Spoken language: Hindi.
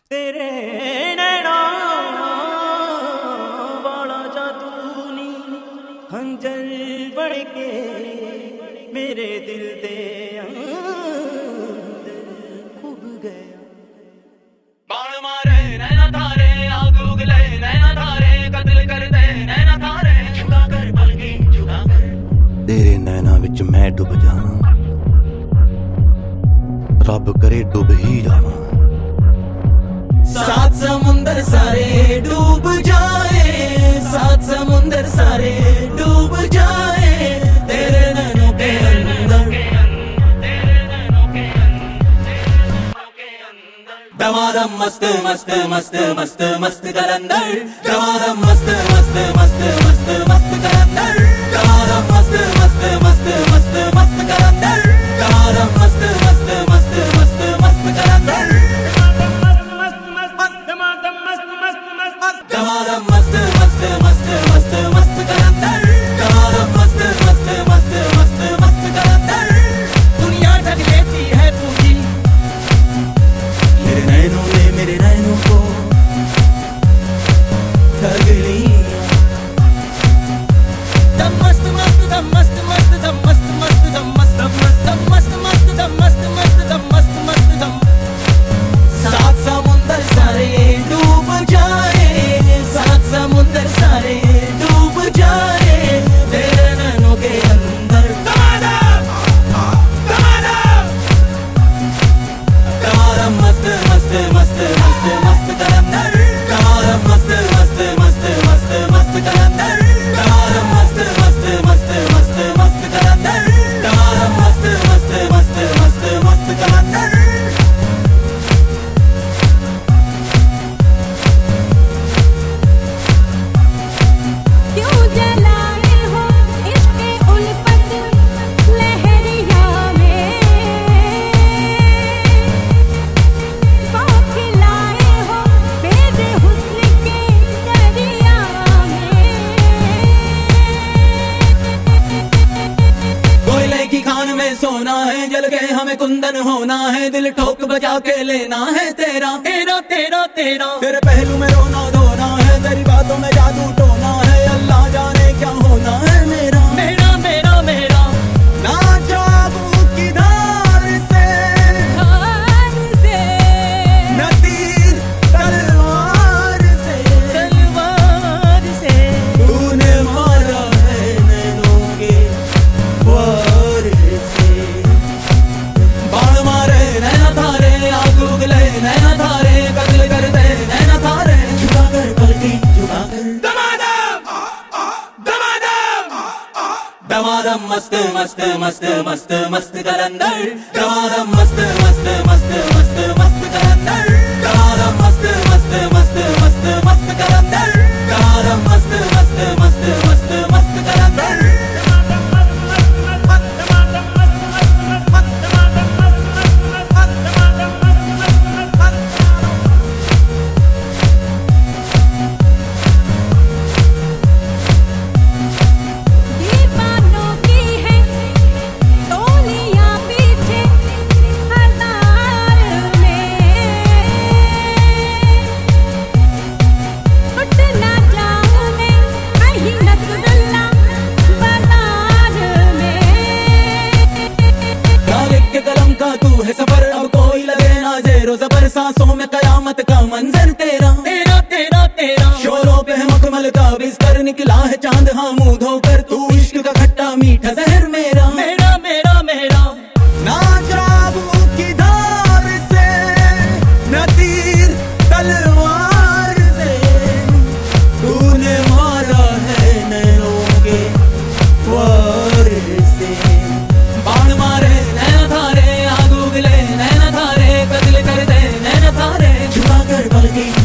तेरे नैना वाला जादूनी खंजर बढ़ के मेरे दिल दे अंदर खुब गया। बाण मारे नैना थारे, आग उगले नैना थारे, कत्ल कर दे नैना थारे, छुड़ा कर बल्कि छुड़ा कर। तेरे नैना विच मैं डुब जावां, रब करे डुब ही जावां। सात समुंदर सारे डूब जाए, सात समुंदर सारे डूब जाए तेरे नैनों के अंदर। दमादम मस्त मस्त मस्त मस्त मस्त कलंदर, दमादम मस्त मस्त मस्त मस्त मस्त कलंदर, दमादम मस्त मस्त मस्त मस्त मस्त कलंदर, दमादम मस्त मस्त मस्त मस्त मस्त कलंदर, दमादम मस्त मस्त मस्त मस्त मस्त कलंदर, दमादम मस्त मस्त मस्त मस्त मस्त कलंदर। दुनिया ढक लेती है पूरी मेरे नैनों ने मेरे नैनों को ठग लिया। दम मस्त मस्त दम मस्त मस्त दम मस्त मस्त दम मस्त मस्त दम मस्त मस्त दम मस्त मस्त दम मस्त मस्त दम। सात समुंदर सारे डूब जाए, सात समुंदर सारे डूब जाए तेरे नैनों के अंदर। दमादम मस्त मस्त मस्त मस्त मस्त कलंदर, दमादम मस्त मस्त मस्त मस्त मस्त कलंदर, दमादम मस्त मस्त मस्त मस्त मस्त कलंदर, दमादम मस्त मस्त मस्त मस्त मस्त कलंदर। क्यों जलाए हो इश्क़े उल्फत लहरिया में, खिलाए हो बेदे हुस्न के दरिया में। कोयले की खान में सोना है, जल गए हमें कुंदन होना है, दिल ठोक बजा के लेना है तेरा तेरा तेरा तेरा। तेरे पहलू में रोना धोना है, तेरी बातों में जादू टोना है, अल्लाह जाने क्या होना है मेरा मेरा मेरा मेरा। ना जादू की धार से न तीर तलवार से तूने मारा है नैनों के वार से। बाण मारे नैना थारे, आग उगले नैना थारे, कत्ल कर दे नैना थारे, छुड़ा कर बल्कि छुड़ा कर। दमादम मस्त मस्त मस्त मस्त मस्त कलंदर, दमादम मस्त मस्त मस्त मस्त मस्त कलंदर, दमादम मस्त मस्त मस्त मस्त मस्त कलंदर, दमादम मस्त मस्त मस्त मस्त मस्त कलंदर। दीवानों की है टोलियां पीछे हजार में, उठ ना जाऊं मैं कहीं नसरुल्ला बाजार में। लिख के कलम का तू है सफर, अब कोई लगे ना जेरो जबर, सांसों में कयामत का मंजर तेरा तेरा तेरा तेरा। शोरों पे है मखमल का बिस्तर, निकला है चांद हाँ मुंह धोकर, तू इश्क का खट्टा मीठा जहर मेरा मेरा मेरा मेरा। ना जादू की धार से न तीर तलवार से तूने मारा है नैनों के वार से। बाण मारे नैना थारे, आग उगले नैना थारे, कत्ल कर दे नैना थारे, छुड़ा कर बल्कि